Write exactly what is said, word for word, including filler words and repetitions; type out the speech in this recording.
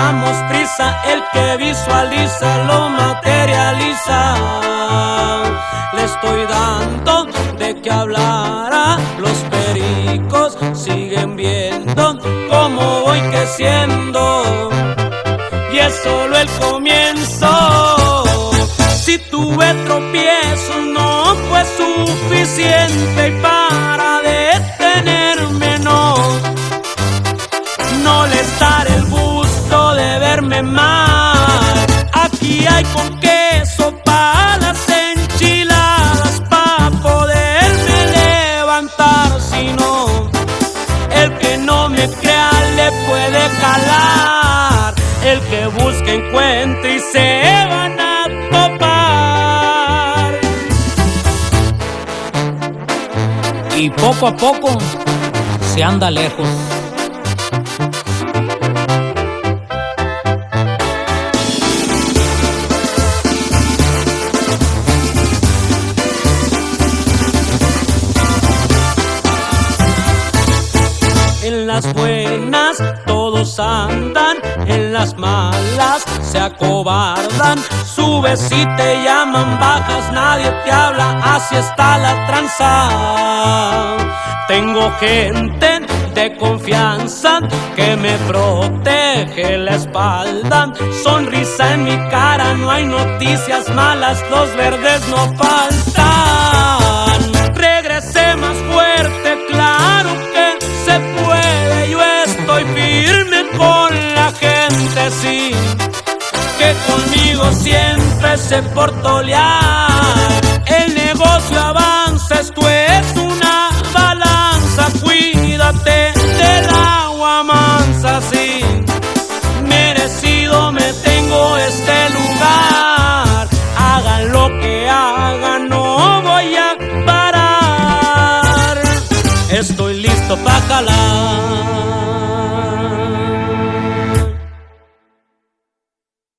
damos prisa, el que visualiza lo materializa. Le estoy dando de qué hablar a los pericos, siguen viendo cómo voy creciendo, y es solo el comienzo. Si tuve tropiezos no fue suficiente, y para detenerme no, no les daré el gusto de verme mal. Aquí hay con queso para las enchiladas, para poderme levantar. Si no, el que no me crea le puede calar. El que busca encuentra y se van a topar. Y poco a poco se anda lejos. En las buenas todos andan, en las malas se acobardan. Subes y te llaman, bajas, nadie te habla, así está la tranza. Tengo gente de confianza que me protege la espalda. Sonrisa en mi cara, no hay noticias malas, los verdes no faltan. Regresé más fuerte, claro que se puede, yo estoy firme con la gente, sí, que conmigo siempre se portó leal.